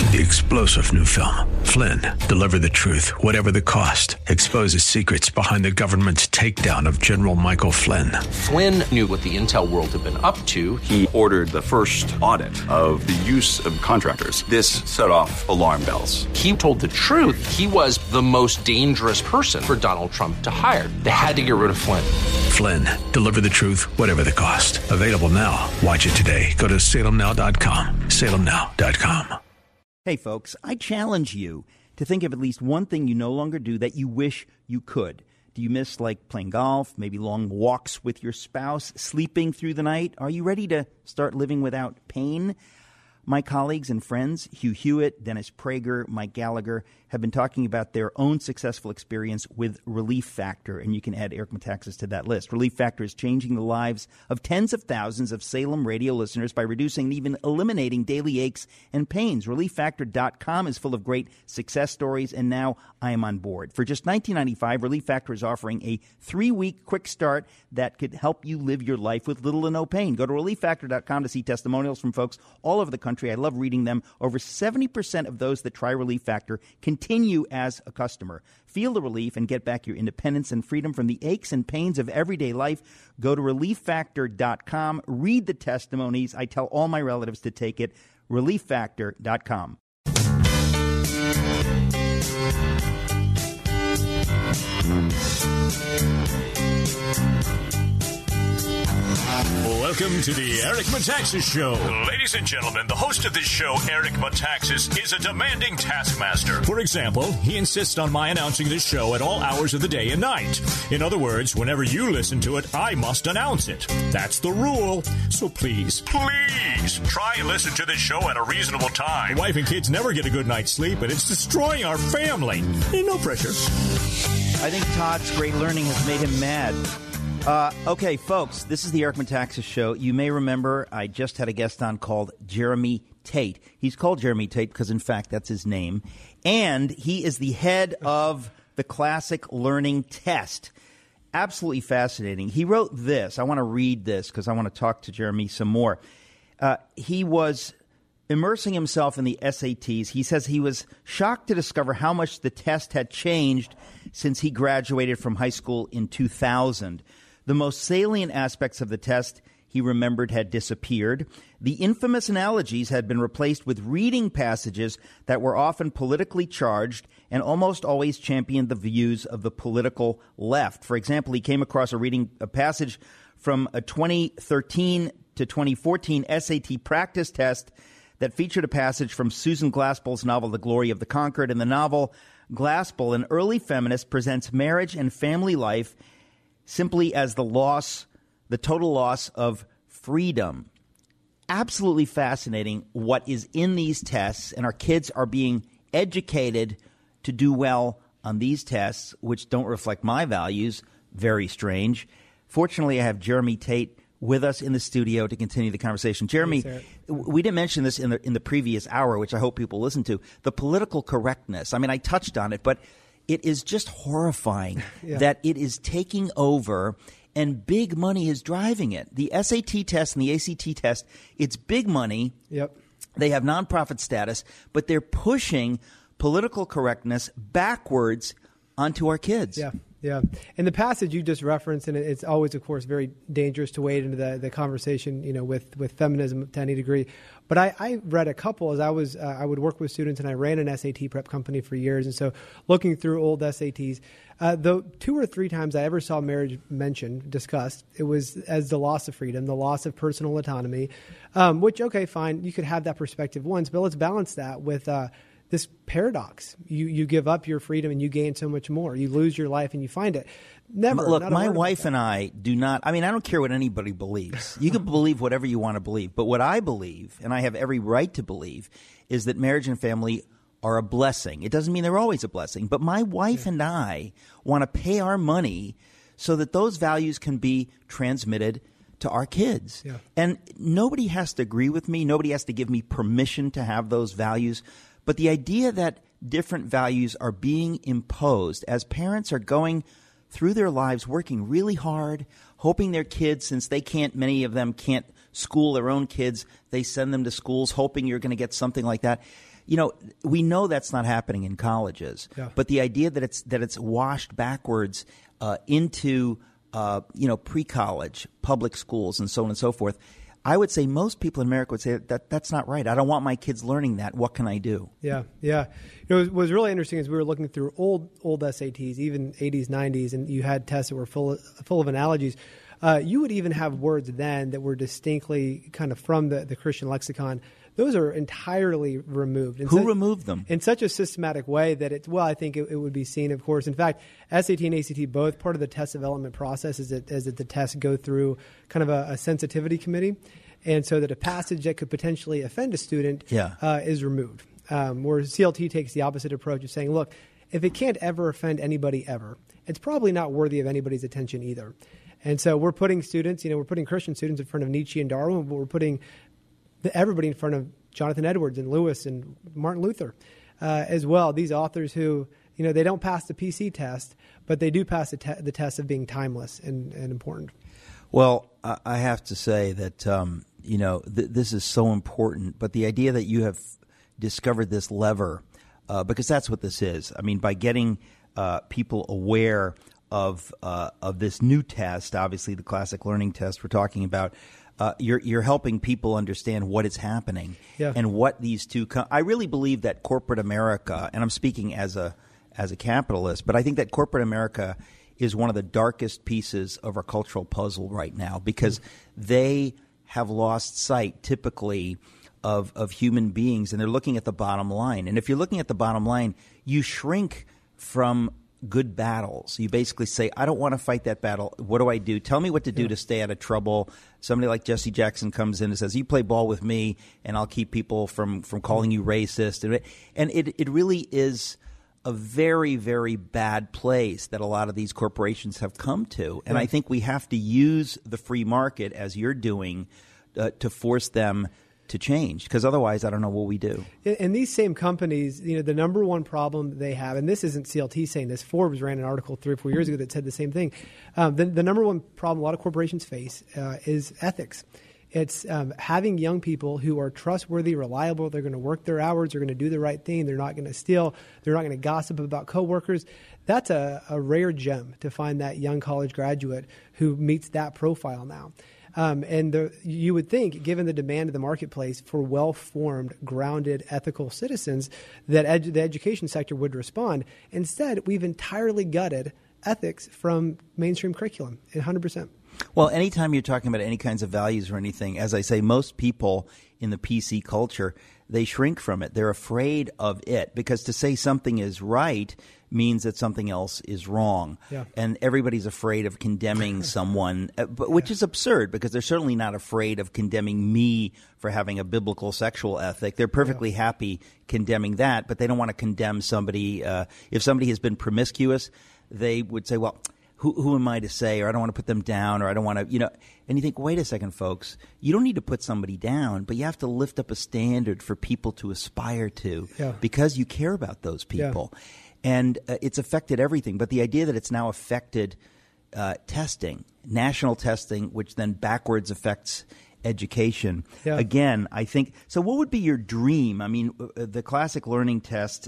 The explosive new film, Flynn, deliver the truth, whatever the cost. Exposes secrets behind the government's takedown of General Michael Flynn. Flynn knew what the intel world had been up to. He ordered the first audit of the use of contractors. This set off alarm bells. He told the truth. He was the most dangerous person for Donald Trump to hire. They had to get rid of Flynn. Flynn, deliver the truth, whatever the cost. Available now. Watch it today. Go to salemnow.com. salemnow.com. Hey, folks, I challenge you to think of at least one thing you no longer do that you wish you could. Do you miss, like, playing golf, maybe long walks with your spouse, sleeping through the night? Are you ready to start living without pain? My colleagues and friends, Hugh Hewitt, Dennis Prager, Mike Gallagher, have been talking about their own successful experience with Relief Factor, and you can add Eric Metaxas to that list. Relief Factor is changing the lives of tens of thousands of Salem radio listeners by reducing and even eliminating daily aches and pains. ReliefFactor.com is full of great success stories, and now I am on board. For just $19.95, Relief Factor is offering a 3-week quick start that could help you live your life with little to no pain. Go to ReliefFactor.com to see testimonials from folks all over the country. I love reading them. Over 70% of those that try Relief Factor continue as a customer. Feel the relief and get back your independence and freedom from the aches and pains of everyday life. Go to ReliefFactor.com. Read the testimonies. I tell all my relatives to take it. ReliefFactor.com. Welcome to the Eric Metaxas Show. Ladies and gentlemen, the host of this show, Eric Metaxas, is a demanding taskmaster. For example, he insists on my announcing this show at all hours of the day and night. In other words, whenever you listen to it, I must announce it. That's the rule. So please try and listen to this show at a reasonable time. The wife and kids never get a good night's sleep, and it's destroying our family. No pressure. I think Todd's great learning has made him mad. Okay, folks, this is the Eric Metaxas Show. You may remember I just had a guest on called Jeremy Tate. He's called Jeremy Tate because, in fact, that's his name. And he is the head of the Classic Learning Test. Absolutely fascinating. He wrote this. I want to read this because I want to talk to Jeremy some more. He was immersing himself in the SATs. He says he was shocked to discover how much the test had changed since he graduated from high school in 2000. The most salient aspects of the test, he remembered, had disappeared. The infamous analogies had been replaced with reading passages that were often politically charged and almost always championed the views of the political left. For example, he came across a passage from a 2013 to 2014 SAT practice test that featured a passage from Susan Glaspell's novel The Glory of the Conquered. In the novel, Glaspell, an early feminist, presents marriage and family life simply as the total loss of freedom. Absolutely fascinating what is in these tests, and our kids are being educated to do well on these tests, which don't reflect my values. Very strange. Fortunately, I have Jeremy Tate with us in the studio to continue the conversation. Jeremy, we didn't mention this in the previous hour, which I hope people listen to, the political correctness. I mean, I touched on it, but it is just horrifying that it is taking over and big money is driving it. The SAT test and the ACT test, it's big money. Yep. They have nonprofit status, but they're pushing political correctness backwards onto our kids. Yeah. Yeah. And the passage you just referenced, and it's always, of course, very dangerous to wade into the conversation, with feminism to any degree. But I read a couple as I would work with students, and I ran an SAT prep company for years. And so looking through old SATs, the 2 or 3 times I ever saw marriage discussed, it was as the loss of freedom, the loss of personal autonomy, which, okay, fine, you could have that perspective once, but let's balance that with this paradox. You give up your freedom and you gain so much more. You lose your life and you find it. Never. Look, my wife and I do not, I don't care what anybody believes. You can believe whatever you want to believe. But what I believe, and I have every right to believe, is that marriage and family are a blessing. It doesn't mean they're always a blessing. But my wife and I want to pay our money so that those values can be transmitted to our kids. Yeah. And nobody has to agree with me. Nobody has to give me permission to have those values. But the idea that different values are being imposed as parents are going through their lives working really hard, hoping their kids, since many of them can't school their own kids, they send them to schools hoping you're going to get something like that. we know that's not happening in colleges. Yeah. But the idea that it's washed backwards into pre-college, public schools, and so on and so forth, I would say most people in America would say that's not right. I don't want my kids learning that. What can I do? Yeah. What was really interesting is we were looking through old SATs, even 80s, 90s, and you had tests that were full of analogies. You would even have words then that were distinctly kind of from the Christian lexicon. Those are entirely removed. Who removed them? In such a systematic way that I think it would be seen, of course. In fact, SAT and ACT, both part of the test development process is that the tests go through kind of a sensitivity committee. And so that a passage that could potentially offend a student is removed. Where CLT takes the opposite approach of saying, look, if it can't ever offend anybody ever, it's probably not worthy of anybody's attention either. And so we're putting students, we're putting Christian students in front of Nietzsche and Darwin, but we're putting everybody in front of Jonathan Edwards and Lewis and Martin Luther as well. These authors who, they don't pass the PC test, but they do pass the test of being timeless and important. Well, I have to say that, this is so important. But the idea that you have discovered this lever, because that's what this is. I mean, by getting people aware of this new test, obviously the classic learning test we're talking about, you're helping people understand what is happening and what these two. I really believe that corporate America, and I'm speaking as a capitalist, but I think that corporate America is one of the darkest pieces of our cultural puzzle right now because they have lost sight typically of human beings, and they're looking at the bottom line. And if you're looking at the bottom line, you shrink from good battles. You basically say, I don't want to fight that battle. What do I do? Tell me what to do to stay out of trouble. Somebody like Jesse Jackson comes in and says, you play ball with me and I'll keep people from calling you racist. And it really is a very, very bad place that a lot of these corporations have come to. And I think we have to use the free market, as you're doing, to force them to change, because otherwise I don't know what we do. And these same companies, the number one problem they have, and this isn't CLT saying this, Forbes ran an article 3 or 4 years ago that said the same thing. The number one problem a lot of corporations face is ethics. It's having young people who are trustworthy, reliable. They're going to work their hours. They're going to do the right thing. They're not going to steal. They're not going to gossip about coworkers. That's a rare gem to find that young college graduate who meets that profile now. You would think, given the demand of the marketplace for well-formed, grounded, ethical citizens, that the education sector would respond. Instead, we've entirely gutted ethics from mainstream curriculum, 100%. Well, anytime you're talking about any kinds of values or anything, as I say, most people in the PC culture, they shrink from it. They're afraid of it because to say something is right means that something else is wrong. Yeah. And everybody's afraid of condemning someone, which is absurd because they're certainly not afraid of condemning me for having a biblical sexual ethic. They're perfectly happy condemning that, but they don't want to condemn somebody. If somebody has been promiscuous, they would say, well, who am I to say, or I don't want to put them down, or I don't want to, and you think, wait a second, folks, you don't need to put somebody down, but you have to lift up a standard for people to aspire to because you care about those people. Yeah. And it's affected everything. But the idea that it's now affected testing, national testing, which then backwards affects education. Yeah. Again, I think, so what would be your dream? I mean, the classic learning test,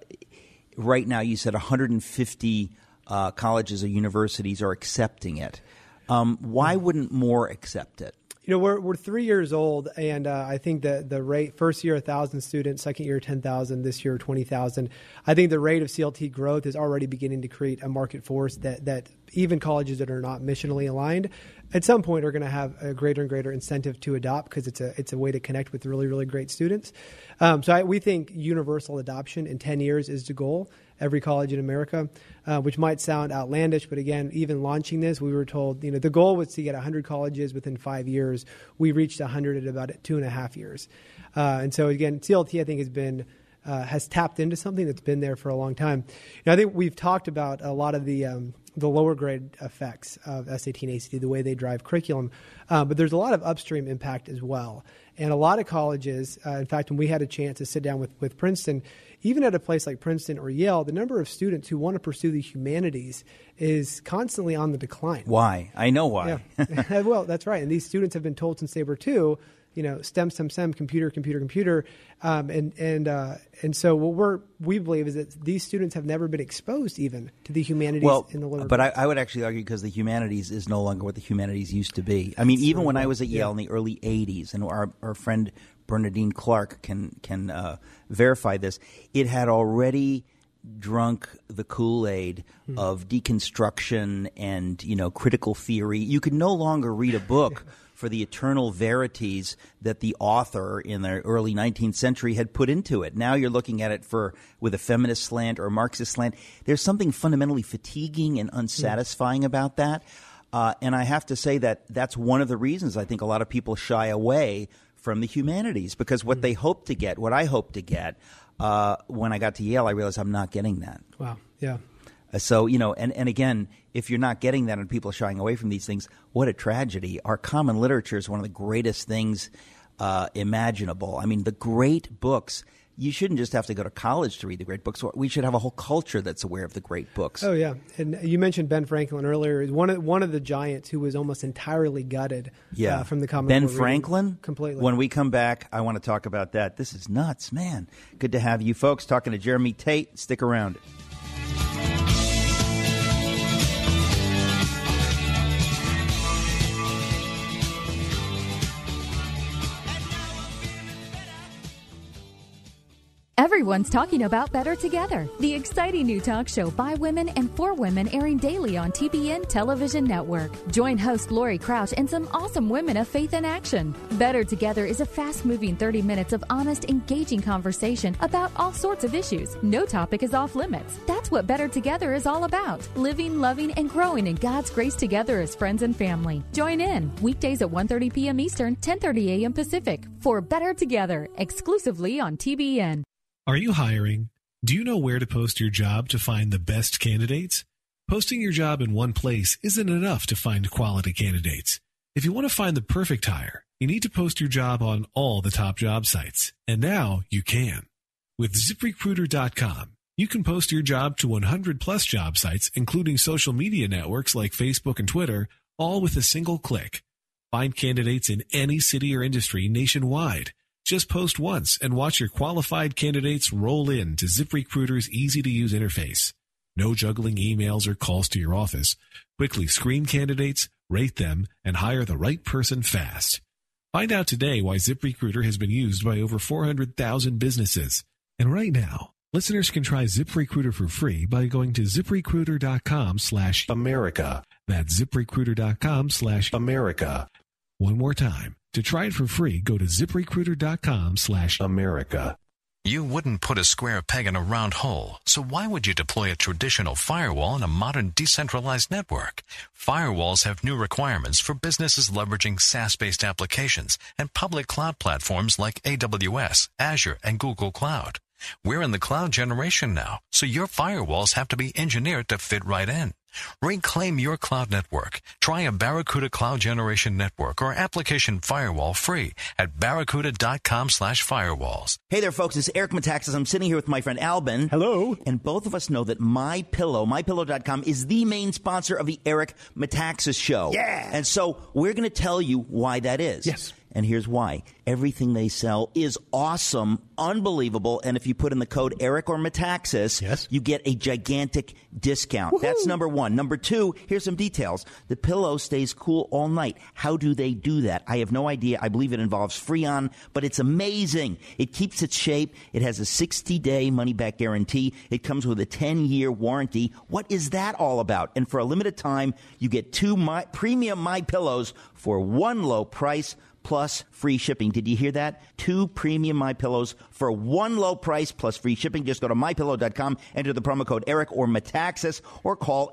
right now you said 150 colleges or universities are accepting it. Why wouldn't more accept it? We're 3 years old, and I think that the rate, first year 1,000 students, second year 10,000, this year 20,000. I think the rate of CLT growth is already beginning to create a market force that even colleges that are not missionally aligned at some point are going to have a greater and greater incentive to adopt because it's a way to connect with really, really great students. We think universal adoption in 10 years is the goal. Every college in America, which might sound outlandish, but again, even launching this, we were told, the goal was to get 100 colleges within 5 years. We reached 100 at about 2.5 years. And so again, CLT, I think, has tapped into something that's been there for a long time. I think we've talked about a lot of the lower grade effects of SAT and ACT, the way they drive curriculum, but there's a lot of upstream impact as well. And a lot of colleges, in fact, when we had a chance to sit down with Princeton, even at a place like Princeton or Yale, the number of students who want to pursue the humanities is constantly on the decline. Why? I know why. Yeah. Well, that's right. And these students have been told since they were 2, STEM, computer, and so what we believe is that these students have never been exposed even to the humanities in the lower but grades. I would actually argue because the humanities is no longer what the humanities used to be. I mean, even when I was at Yale in the early 80s, and our friend Bernadine Clark can verify this, it had already drunk the Kool-Aid of deconstruction and, critical theory. You could no longer read a book for the eternal verities that the author in the early 19th century had put into it. Now you're looking at it with a feminist slant or a Marxist slant. There's something fundamentally fatiguing and unsatisfying about that. And I have to say that that's one of the reasons I think a lot of people shy away from the humanities, because what I hope to get, when I got to Yale, I realized I'm not getting that. Wow. Yeah. So, and again, if you're not getting that and people are shying away from these things, what a tragedy. Our common literature is one of the greatest things imaginable. I mean, the great books, you shouldn't just have to go to college to read the great books. We should have a whole culture that's aware of the great books. Oh, yeah. And you mentioned Ben Franklin earlier. One of the giants who was almost entirely gutted from the Common Core. Ben Franklin? Completely. When we come back, I want to talk about that. This is nuts, man. Good to have you folks talking to Jeremy Tate. Stick around. Everyone's talking about Better Together, the exciting new talk show by women and for women airing daily on TBN Television Network. Join host Lori Crouch and some awesome women of faith in action. Better Together is a fast-moving 30 minutes of honest, engaging conversation about all sorts of issues. No topic is off limits. That's what Better Together is all about. Living, loving, and growing in God's grace together as friends and family. Join in weekdays at 1:30 p.m. Eastern, 10:30 a.m. Pacific for Better Together, exclusively on TBN. Are you hiring? Do you know where to post your job to find the best candidates? Posting your job in one place isn't enough to find quality candidates. If you want to find the perfect hire, you need to post your job on all the top job sites. And now you can. With ZipRecruiter.com, you can post your job to 100 plus job sites, including social media networks like Facebook and Twitter, all with a single click. Find candidates in any city or industry nationwide. Just post once and watch your qualified candidates roll in to ZipRecruiter's easy-to-use interface. No juggling emails or calls to your office. Quickly screen candidates, rate them, and hire the right person fast. Find out today why ZipRecruiter has been used by over 400,000 businesses. And right now, listeners can try ZipRecruiter for free by going to ZipRecruiter.com/America. That's ZipRecruiter.com/America. One more time. To try it for free, go to ZipRecruiter.com/America. You wouldn't put a square peg in a round hole, so why would you deploy a traditional firewall in a modern decentralized network? Firewalls have new requirements for businesses leveraging SaaS-based applications and public cloud platforms like AWS, Azure, and Google Cloud. We're in the cloud generation now, so your firewalls have to be engineered to fit right in. Reclaim your cloud network. Try a Barracuda Cloud Generation Network or application firewall free at barracuda.com/firewalls. Hey there, folks. It's Eric Metaxas. I'm sitting here with my friend Albin. Hello. And both of us know that MyPillow.com is the main sponsor of the Eric Metaxas Show. Yeah. And so we're going to tell you why that is. Yes. And here's why. Everything they sell is awesome, unbelievable, and if you put in the code Eric or Metaxas, yes, you get a gigantic discount. Woo-hoo. That's number one. Number two, here's some details. The pillow stays cool all night. How do they do that? I have no idea. I believe it involves Freon, but it's amazing. It keeps its shape. It has a 60-day money-back guarantee. It comes with a 10-year warranty. What is that all about? And for a limited time, you get two premium My Pillows for one low price, plus free shipping. Did you hear that? 2 premium My Pillows for one low price plus free shipping. Just go to mypillow.com, enter the promo code Eric or Metaxas, or call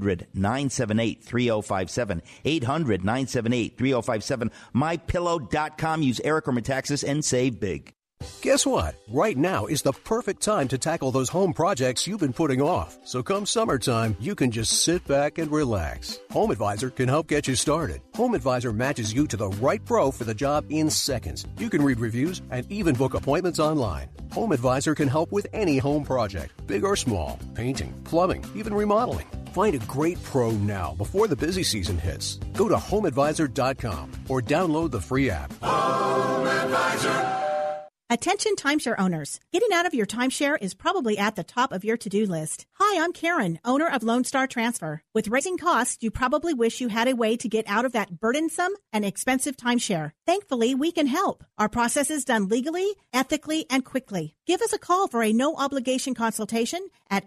800-978-3057. 800-978-3057. mypillow.com. Use Eric or Metaxas and save big. Guess what? Right now is the perfect time to tackle those home projects you've been putting off. So come summertime, you can just sit back and relax. Home Advisor can help get you started. Home Advisor matches you to the right pro for the job in seconds. You can read reviews and even book appointments online. Home Advisor can help with any home project, big or small, painting, plumbing, even remodeling. Find a great pro now before the busy season hits. Go to HomeAdvisor.com or download the free app. HomeAdvisor. Attention timeshare owners. Getting out of your timeshare is probably at the top of your to-do list. Hi, I'm Karen, owner of Lone Star Transfer. With rising costs, you probably wish you had a way to get out of that burdensome and expensive timeshare. Thankfully, we can help. Our process is done legally, ethically, and quickly. Give us a call for a no-obligation consultation at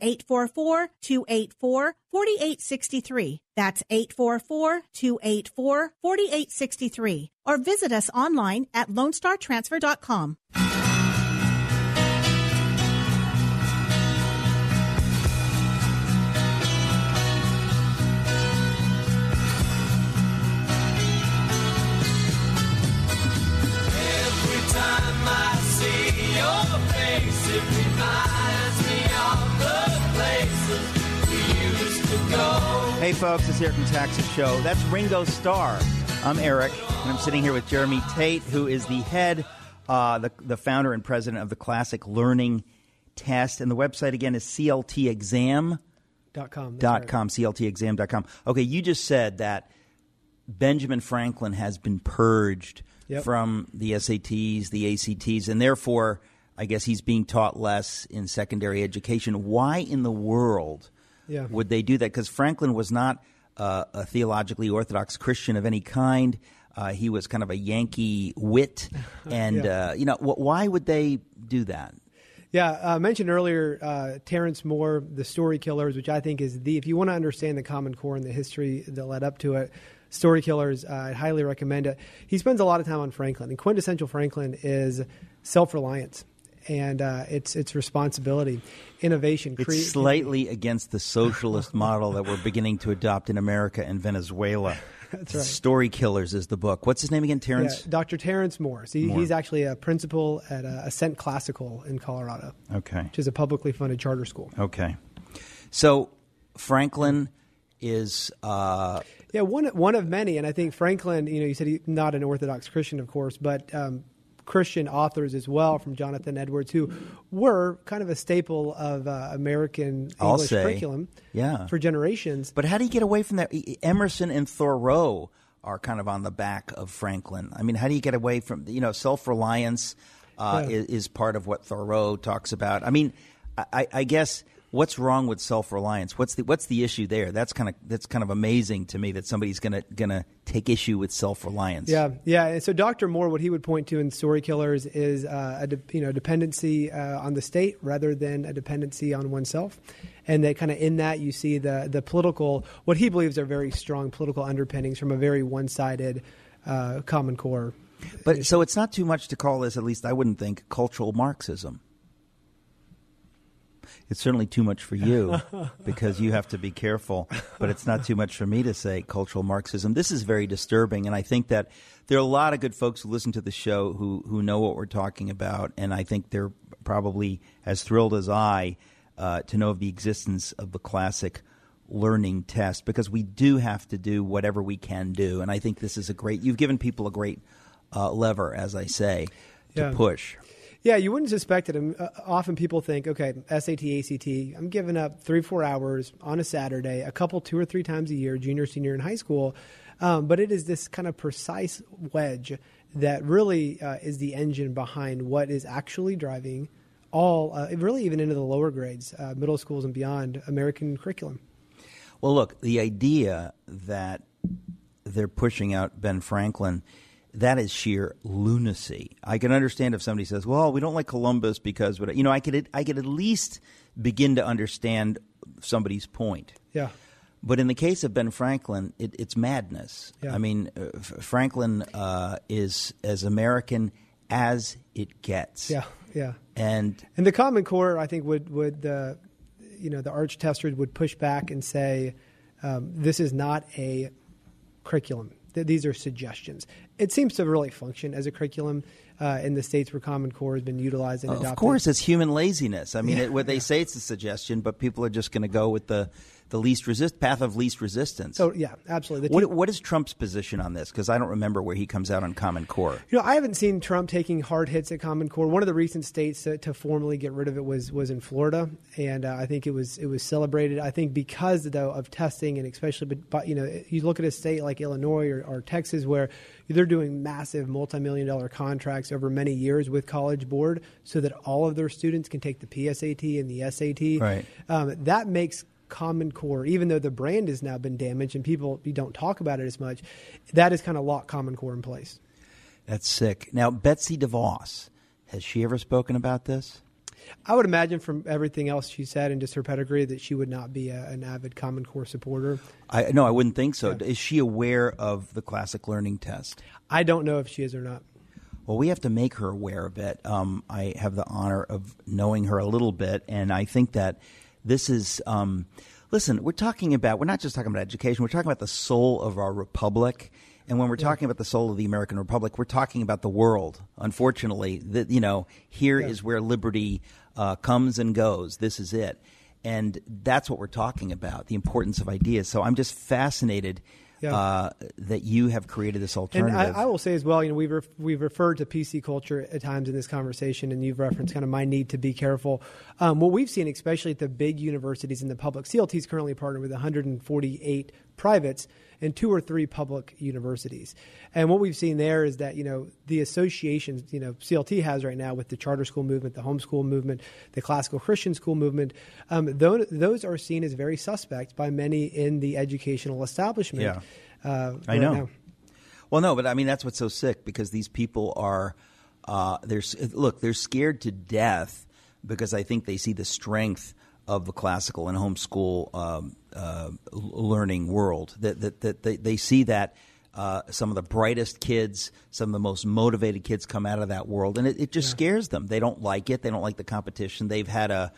844-284-4863. That's 844-284-4863. Or visit us online at LoneStarTransfer.com. It reminds me of the places we used to go. Hey, folks, it's the Eric Metaxas Show. That's Ringo Starr. I'm Eric, and I'm sitting here with Jeremy Tate, who is the head, the founder and president of the Classic Learning Test. And the website, again, is cltexam.com. cltexam.com. Okay, you just said that Benjamin Franklin has been purged from the SATs, the ACTs, and therefore I guess he's being taught less in secondary education. Why in the world would they do that? Because Franklin was not a theologically orthodox Christian of any kind. He was kind of a Yankee wit. And, why would they do that? Yeah, I mentioned earlier Terrence Moore, The Story Killers, which I think is if you want to understand the Common Core and the history that led up to it, Story Killers, I'd highly recommend it. He spends a lot of time on Franklin. And quintessential Franklin is self-reliance. And it's responsibility, innovation. It's slightly against the socialist model that we're beginning to adopt in America and Venezuela. That's right. Story Killers is the book. What's his name again, Terrence? Yeah, Dr. Terrence Moore. He's actually a principal at Ascent Classical in Colorado. Okay. Which is a publicly funded charter school. Okay. So Franklin is... one of many. And I think Franklin, you said he's not an Orthodox Christian, of course, but... Christian authors as well, from Jonathan Edwards, who were kind of a staple of American English curriculum for generations. But how do you get away from that? Emerson and Thoreau are kind of on the back of Franklin. I mean, how do you get away from, self-reliance is part of what Thoreau talks about. I mean, I guess... What's wrong with self-reliance? What's the issue there? That's kind of amazing to me that somebody's gonna take issue with self-reliance. Yeah. And so Dr. Moore, what he would point to in Story Killers is a dependency on the state rather than a dependency on oneself, and that kind of in that you see the political, what he believes are very strong political underpinnings from a very one-sided Common Core. But so it's not too much to call this, at least I wouldn't think, cultural Marxism. It's certainly too much for you because you have to be careful, but it's not too much for me to say cultural Marxism. This is very disturbing, and I think that there are a lot of good folks who listen to the show who know what we're talking about, and I think they're probably as thrilled as I to know of the existence of the Classic Learning Test, because we do have to do whatever we can do, and I think this is you've given people a great lever, as I say, to push. Yeah, you wouldn't suspect it. Often people think, okay, SAT, ACT, I'm giving up 3-4 hours on a Saturday, 2 or 3 times a year, junior, senior in high school. But it is this kind of precise wedge that really is the engine behind what is actually driving really even into the lower grades, middle schools and beyond, American curriculum. Well, look, the idea that they're pushing out Ben Franklin, that is sheer lunacy. I can understand if somebody says, well, we don't like Columbus because, I could at least begin to understand somebody's point. Yeah. But in the case of Ben Franklin, it's madness. Yeah. I mean, Franklin is as American as it gets. Yeah, yeah. And the Common Core, I think, would the arch testers would push back and say, this is not a curriculum. These are suggestions. It seems to really function as a curriculum in the states where Common Core has been utilized and adopted. Of course, it's human laziness. I mean, what they say it's a suggestion, but people are just going to go with the the path of least resistance. So yeah, absolutely. What is Trump's position on this? Because I don't remember where he comes out on Common Core. I haven't seen Trump taking hard hits at Common Core. One of the recent states to formally get rid of it was in Florida, and I think it was celebrated. I think because though of testing, and especially, but you look at a state like Illinois or Texas where they're doing massive multi-million-dollar contracts over many years with College Board so that all of their students can take the PSAT and the SAT. Right. That makes Common Core, even though the brand has now been damaged and you don't talk about it as much, that has kind of locked Common Core in place. That's sick. Now, Betsy DeVos, has she ever spoken about this? I would imagine from everything else she said and just her pedigree that she would not be an avid Common Core supporter. No, I wouldn't think so. Yeah. Is she aware of the Classic Learning Test? I don't know if she is or not. Well, we have to make her aware of it. I have the honor of knowing her a little bit, and I think that this is listen, we're not just talking about education, we're talking about the soul of our republic. And when we're talking about the soul of the American Republic, we're talking about the world. Unfortunately, here is where liberty comes and goes. This is it. And that's what we're talking about, the importance of ideas. So I'm just fascinated that you have created this alternative. And I will say as well, we've referred to PC culture at times in this conversation, and you've referenced kind of my need to be careful. What we've seen, especially at the big universities in the public, CLT is currently partnered with 148 privates and 2 or 3 public universities. And what we've seen there is that, the associations, CLT has right now with the charter school movement, the homeschool movement, the classical Christian school movement, those are seen as very suspect by many in the educational establishment. Yeah, I know. Now. Well, no, but I mean, that's what's so sick because these people are, they're scared to death because I think they see the strength of the classical and homeschool learning world. That they see that some of the brightest kids, some of the most motivated kids come out of that world, and it just scares them. They don't like it. They don't like the competition. They've had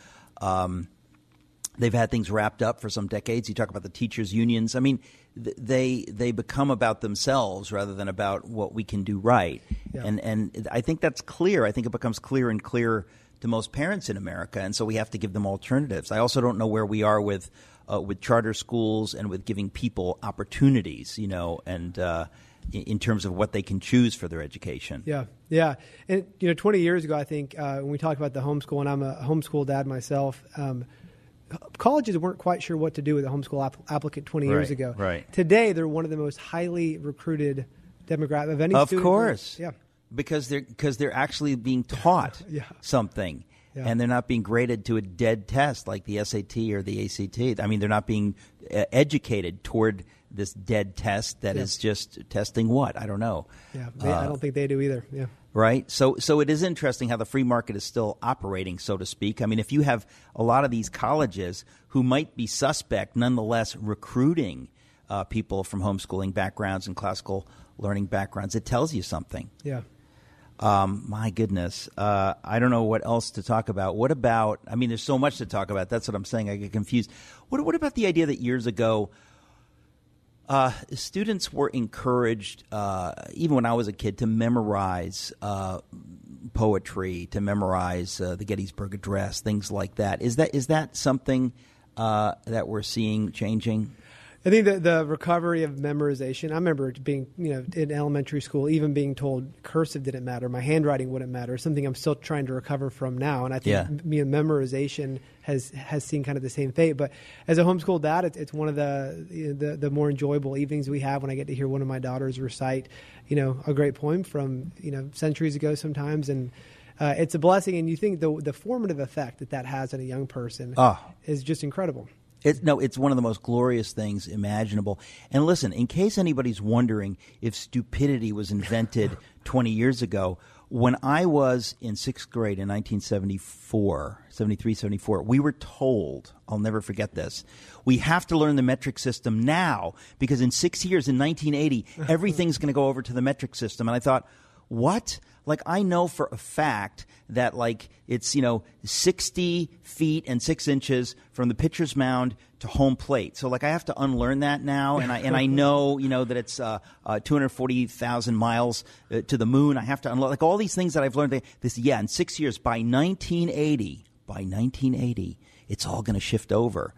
things wrapped up for some decades. You talk about the teachers' unions. I mean, they become about themselves rather than about what we can do right. Yeah. And I think that's clear. I think it becomes clearer and clearer to most parents in America, and so we have to give them alternatives. I also don't know where we are with charter schools and with giving people opportunities, and in terms of what they can choose for their education. Yeah. And 20 years ago, I think when we talk about the homeschool, and I'm a homeschool dad myself, colleges weren't quite sure what to do with a homeschool applicant 20 years ago. Right. Today, they're one of the most highly recruited demographic of any student. Of course. Yeah. Because they're actually being taught something, and they're not being graded to a dead test like the SAT or the ACT. I mean, they're not being educated toward this dead test that is just testing what? I don't know. Yeah, I don't think they do either. Yeah. Right? So it is interesting how the free market is still operating, so to speak. I mean, if you have a lot of these colleges who might be suspect, nonetheless recruiting people from homeschooling backgrounds and classical learning backgrounds, it tells you something. Yeah. My goodness. I don't know what else to talk about. What about, I mean, there's so much to talk about. That's what I'm saying. I get confused. What about the idea that years ago, students were encouraged, even when I was a kid, to memorize poetry, to memorize the Gettysburg Address, things like that. Is that something that we're seeing changing? I think that the recovery of memorization, I remember being, in elementary school, even being told cursive didn't matter, my handwriting wouldn't matter, something I'm still trying to recover from now. And I think memorization has seen kind of the same fate. But as a homeschool dad, it's one of the more enjoyable evenings we have when I get to hear one of my daughters recite, a great poem from, centuries ago sometimes. And it's a blessing. And you think the formative effect that has on a young person is just incredible. It's one of the most glorious things imaginable. And listen, in case anybody's wondering if stupidity was invented 20 years ago, when I was in 6th grade in 1974, we were told, I'll never forget this, we have to learn the metric system now because in 6 years, in 1980, everything's going to go over to the metric system. And I thought, what? Like, I know for a fact that, it's, 60 feet and 6 inches from the pitcher's mound to home plate. So, I have to unlearn that now. And I know, that it's 240,000 miles to the moon. I have to unlearn, all these things that I've learned. In 6 years, by 1980, it's all going to shift over.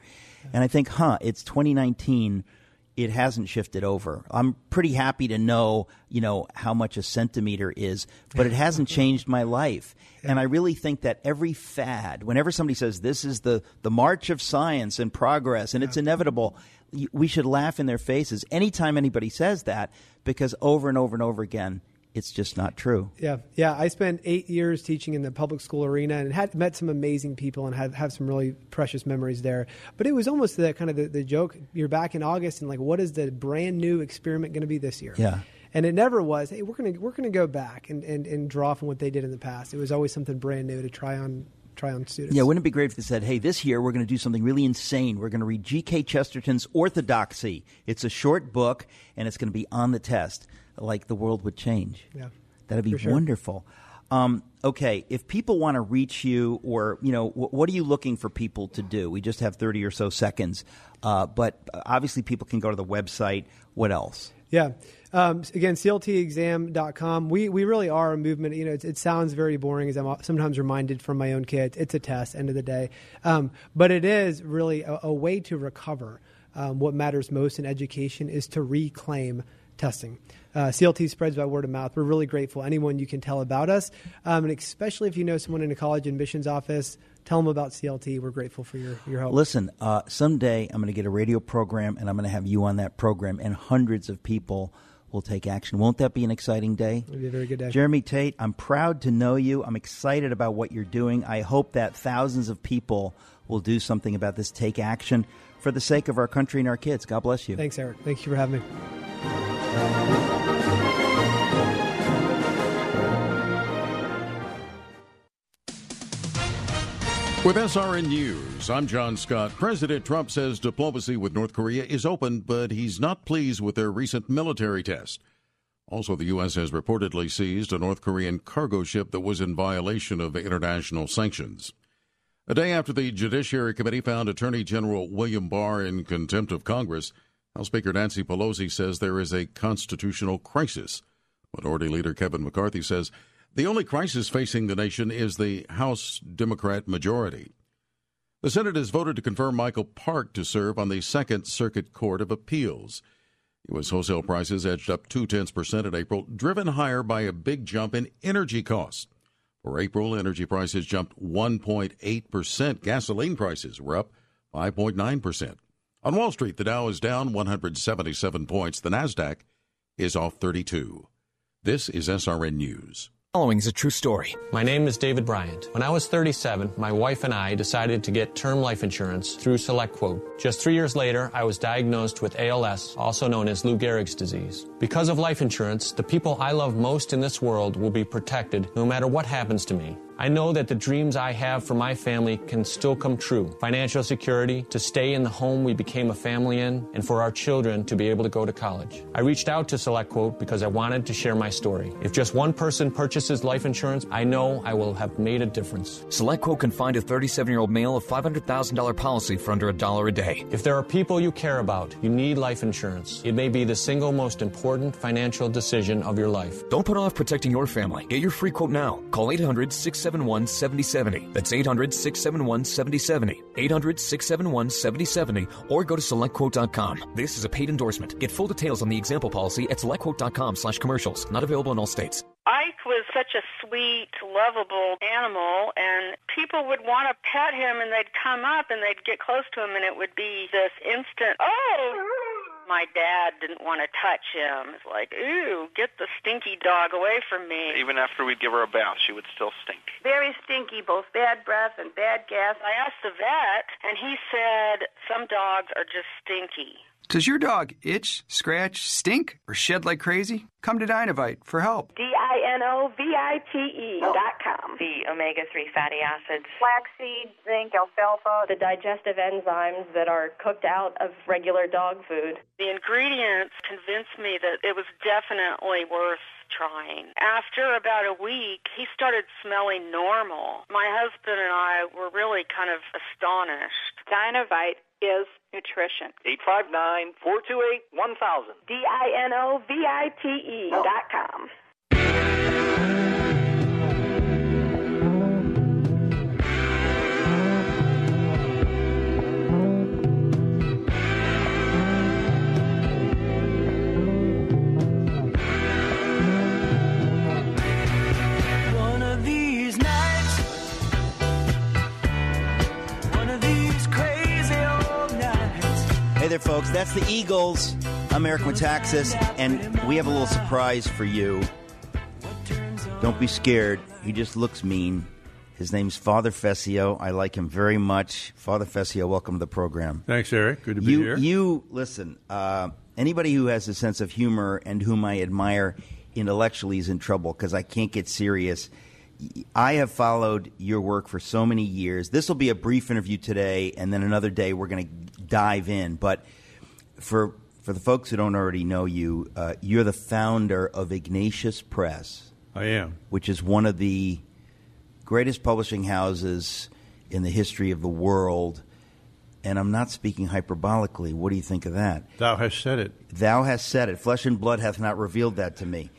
And I think, it's 2019. It hasn't shifted over. I'm pretty happy to know, how much a centimeter is, but it hasn't changed my life. And I really think that every fad, whenever somebody says this is the march of science and progress and it's inevitable, we should laugh in their faces anytime anybody says that, because over and over and over again, it's just not true. Yeah. I spent 8 years teaching in the public school arena and had met some amazing people and have some really precious memories there. But it was almost the joke. You're back in August and what is the brand new experiment going to be this year? Yeah. And it never was, hey, we're gonna go back and draw from what they did in the past. It was always something brand new to try on students. Yeah, wouldn't it be great if they said, hey, this year we're going to do something really insane. We're going to read G.K. Chesterton's Orthodoxy. It's a short book, and it's going to be on the test. Like the world would change. Yeah, that'd be wonderful. Okay, if people want to reach you, or what are you looking for people to do? We just have 30 or so seconds, but obviously people can go to the website. What else? Yeah, again, cltexam.com. We really are a movement. It sounds very boring, as I'm sometimes reminded from my own kids. It's a test, end of the day, but it is really a way to recover. What matters most in education is to reclaim testing. CLT spreads by word of mouth. We're really grateful. Anyone you can tell about us, and especially if you know someone in a college admissions office, tell them about CLT. We're grateful for your help. Listen, someday I'm going to get a radio program, and I'm going to have you on that program, and hundreds of people will take action. Won't that be an exciting day? It'll be a very good day. Jeremy Tate, I'm proud to know you. I'm excited about what you're doing. I hope that thousands of people will do something about this. Take action for the sake of our country and our kids. God bless you. Thanks, Eric. Thank you for having me. With SRN News, I'm John Scott. President Trump says diplomacy with North Korea is open, but he's not pleased with their recent military test. Also, the U.S. has reportedly seized a North Korean cargo ship that was in violation of international sanctions. A day after the Judiciary Committee found Attorney General William Barr in contempt of Congress, House Speaker Nancy Pelosi says there is a constitutional crisis. Minority Leader Kevin McCarthy says the only crisis facing the nation is the House Democrat majority. The Senate has voted to confirm Michael Park to serve on the Second Circuit Court of Appeals. U.S. wholesale prices edged up 0.2% in April, driven higher by a big jump in energy costs. For April, energy prices jumped 1.8%. Gasoline prices were up 5.9%. On Wall Street, the Dow is down 177 points. The Nasdaq is off 32. This is SRN News. Following is a true story. My name is David Bryant. When I was 37, my wife and I decided to get term life insurance through SelectQuote. Just 3 years later, I was diagnosed with ALS, also known as Lou Gehrig's disease. Because of life insurance, the people I love most in this world will be protected no matter what happens to me. I know that the dreams I have for my family can still come true. Financial security, to stay in the home we became a family in, and for our children to be able to go to college. I reached out to SelectQuote because I wanted to share my story. If just one person purchases life insurance, I know I will have made a difference. SelectQuote can find a 37-year-old male a $500,000 policy for under $1 a day. If there are people you care about, you need life insurance. It may be the single most important financial decision of your life. Don't put off protecting your family. Get your free quote now. Call 800-671-7070. That's 800-671-7070. 800-671-7070. Or go to SelectQuote.com. This is a paid endorsement. Get full details on the example policy at SelectQuote.com/commercials. Not available in all states. Ike was such a sweet, lovable animal, and people would want to pet him, and they'd come up, and they'd get close to him, and it would be this instant, oh! My dad didn't want to touch him. It's like, ooh, get the stinky dog away from me. Even after we'd give her a bath, she would still stink. Very stinky, both bad breath and bad gas. I asked the vet, and he said some dogs are just stinky. Does your dog itch, scratch, stink, or shed like crazy? Come to Dinovite for help. DINOVITE.com. The omega-3 fatty acids. Flaxseed, zinc, alfalfa. The digestive enzymes that are cooked out of regular dog food. The ingredients convinced me that it was definitely worth trying. After about a week, he started smelling normal. My husband and I were really kind of astonished. Dinovite is nutrition. 859-428-1000. DINOVITE.com. Hey there, folks. That's the Eagles. I'm Eric Metaxas, and we have a little surprise for you. Don't be scared. He just looks mean. His name's Father Fessio. I like him very much. Father Fessio, welcome to the program. Thanks, Eric. Good to be here. Listen, anybody who has a sense of humor and whom I admire intellectually is in trouble because I can't get serious. I have followed your work for so many years. This will be a brief interview today, and then another day we're going to dive in. But for the folks who don't already know you, you're the founder of Ignatius Press. I am. Which is one of the greatest publishing houses in the history of the world. And I'm not speaking hyperbolically. What do you think of that? Thou hast said it. Thou hast said it. Flesh and blood hath not revealed that to me.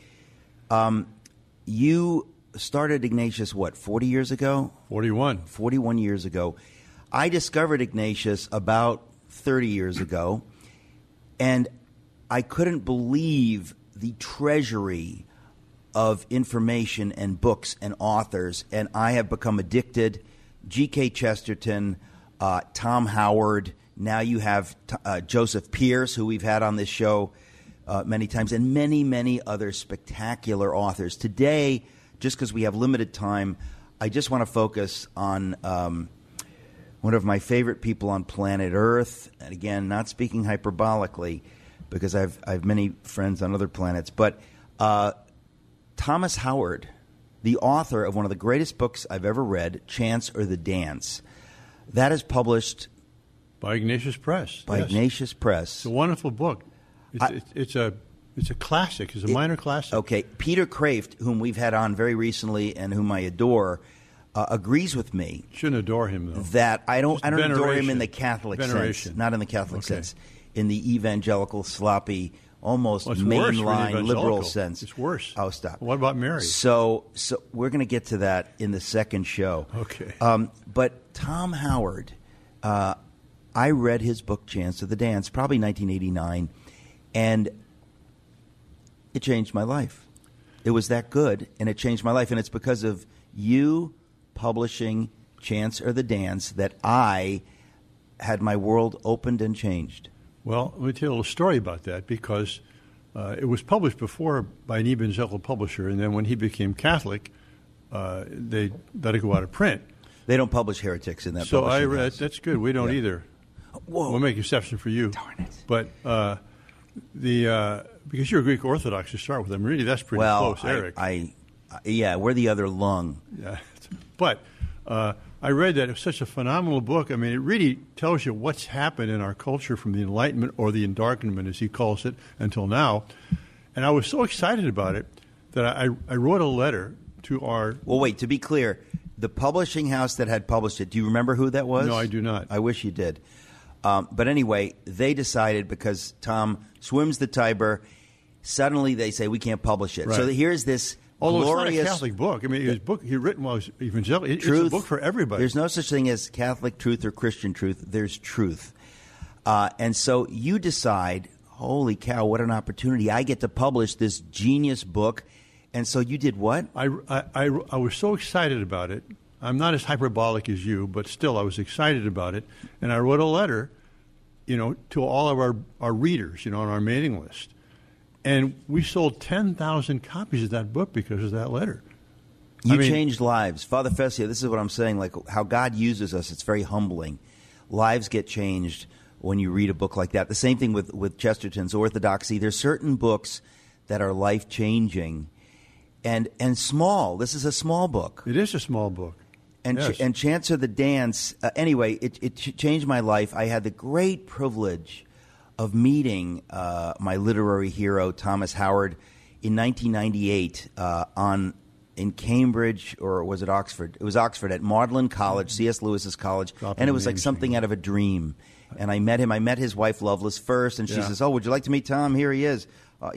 You started Ignatius, 40 years ago? 41. 41 years ago. I discovered Ignatius about 30 years ago, and I couldn't believe the treasury of information and books and authors, and I have become addicted. G.K. Chesterton, Tom Howard, now you have Joseph Pierce, who we've had on this show many times, and many, many other spectacular authors. Today, just because we have limited time, I just want to focus on one of my favorite people on planet Earth. And again, not speaking hyperbolically, because I have many friends on other planets. But Thomas Howard, the author of one of the greatest books I've ever read, Chance or the Dance. That is published by Ignatius Press. By Ignatius Press. It's a wonderful book. It's a classic. It's a minor classic. Okay. Peter Kraft, whom we've had on very recently and whom I adore, agrees with me. Shouldn't adore him, though. That I don't adore him in the Catholic sense. Not in the Catholic Okay. sense. In the evangelical, sloppy, almost Well, it's worse for the mainline liberal evangelical. sense. It's worse. Oh, stop. What about Mary? So we're going to get to that in the second show. Okay. But Tom Howard, I read his book, Chance of the Dance, probably 1989, and it changed my life. It was that good, and it changed my life, and it's because of you publishing Chance or the Dance that I had my world opened and changed. Well, let me tell you a little story about that, because it was published before by an evangelical publisher, and then when he became Catholic, they let it go out of print. They don't publish heretics in that. So I publishing read. house. That's good. We don't either. Whoa. We'll make an exception for you. Darn it. But because you're Greek Orthodox to start with, I mean, really that's pretty close, Eric. Yeah, we're the other lung. Yeah. But I read that it's such a phenomenal book. I mean, it really tells you what's happened in our culture from the Enlightenment, or the Endarkenment, as he calls it, until now. And I was so excited about it that I wrote a letter to our... Well, wait, to be clear, the publishing house that had published it, do you remember who that was? No, I do not. I wish you did. But anyway, they decided, because Tom swims the Tiber, suddenly they say, we can't publish it. Right. So here's this Although glorious... it's not a Catholic book. I mean, his book he written while he was evangelical. It's Truth. a book for everybody. There's no such thing as Catholic truth or Christian truth. There's truth. And so you decide, holy cow, what an opportunity. I get to publish this genius book. And so you did what? I was so excited about it. I'm not as hyperbolic as you, but still I was excited about it. And I wrote a letter, to all of our readers, on our mailing list. And we sold 10,000 copies of that book because of that letter. You changed lives. Father Fessio, this is what I'm saying, like how God uses us. It's very humbling. Lives get changed when you read a book like that. The same thing with Chesterton's Orthodoxy. There's certain books that are life-changing and small. This is a small book. It is a small book. And, yes. And Chance of the Dance, anyway, it changed my life. I had the great privilege of meeting my literary hero, Thomas Howard, in 1998 in Cambridge, or was it Oxford? It was Oxford, at Magdalen College, C.S. Lewis's college, and it was like something out of a dream. And I met him. I met his wife, Lovelace, first, and she says, "Oh, would you like to meet Tom? Here he is."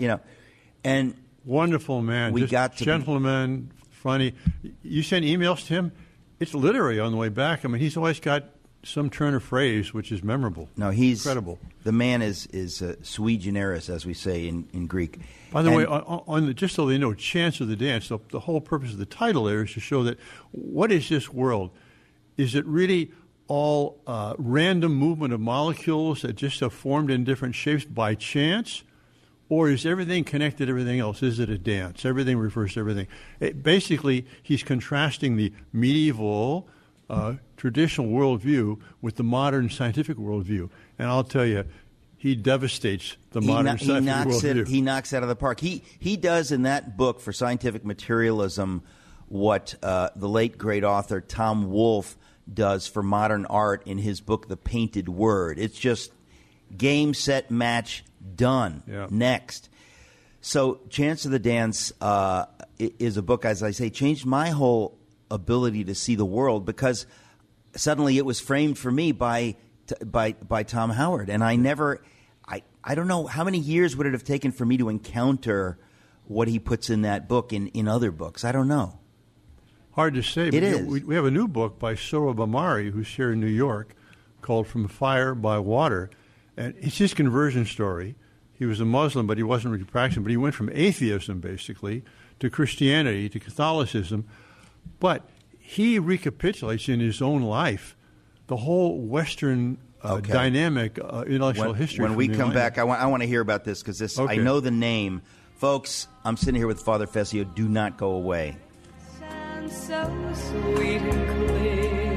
And wonderful man. We Just got to gentleman, funny. You send emails to him. It's literary on the way back. I mean, he's always got some turn of phrase which is memorable. No, he's incredible. The man is sui generis, as we say in Greek. By the way, on just so they know, Chance of the Dance, the whole purpose of the title there is to show that what is this world? Is it really all random movement of molecules that just have formed in different shapes by chance? Or is everything connected to everything else? Is it a dance? Everything refers to everything. Basically, he's contrasting the medieval, traditional worldview with the modern scientific worldview. And I'll tell you, he devastates the modern scientific worldview. He knocks it out of the park. He does in that book for scientific materialism what the late great author Tom Wolfe does for modern art in his book The Painted Word. It's just game, set, match, done. Yeah. Next. So Chance of the Dance is a book, as I say, changed my whole ability to see the world, because suddenly it was framed for me by Tom Howard. And I don't know how many years would it have taken for me to encounter what he puts in that book in other books. I don't know. Hard to say. It is. We have a new book by Sohrab Ahmari, who's here in New York, called From Fire by Water. And it's his conversion story. He was a Muslim, but he wasn't really practicing. But he went from atheism, basically, to Christianity, to Catholicism. But he recapitulates in his own life the whole Western dynamic intellectual history. When we come back, I want to hear about this, because I know the name. Folks, I'm sitting here with Father Fessio. Do not go away. So sweet and clear,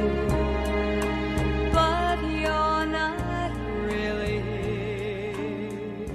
but you're not really here.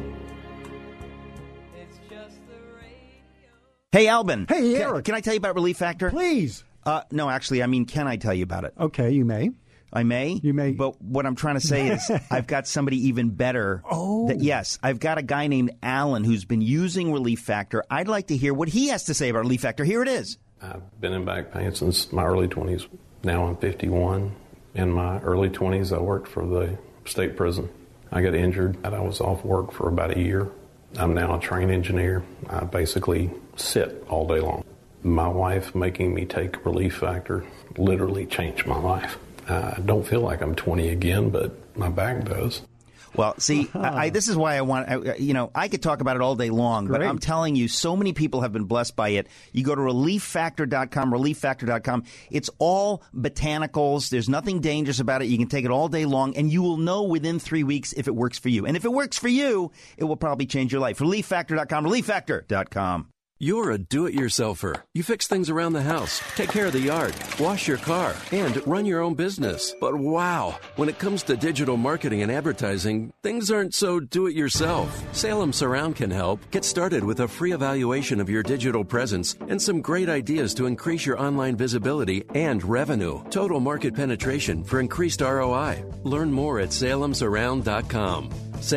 It's just the radio. Hey, Albin. Hey, Eric. Can I tell you about Relief Factor? Please. No, actually, I mean, can I tell you about it? Okay, you may. I may? You may. But what I'm trying to say is I've got somebody even better. Oh. Yes, I've got a guy named Alan who's been using Relief Factor. I'd like to hear what he has to say about Relief Factor. Here it is. I've been in back pain since my early 20s. Now I'm 51. In my early 20s, I worked for the state prison. I got injured and I was off work for about a year. I'm now a trained engineer. I basically sit all day long. My wife making me take Relief Factor literally changed my life. I don't feel like I'm 20 again, but my back does. Well, see, this is why I want, I could talk about it all day long, but I'm telling you, so many people have been blessed by it. You go to relieffactor.com, relieffactor.com. It's all botanicals. There's nothing dangerous about it. You can take it all day long, and you will know within 3 weeks if it works for you. And if it works for you, it will probably change your life. Relieffactor.com, relieffactor.com. You're a do-it-yourselfer. You fix things around the house, take care of the yard, wash your car, and run your own business. But wow, when it comes to digital marketing and advertising, things aren't so do-it-yourself. Salem Surround can help. Get started with a free evaluation of your digital presence and some great ideas to increase your online visibility and revenue. Total market penetration for increased ROI. Learn more at salemsurround.com.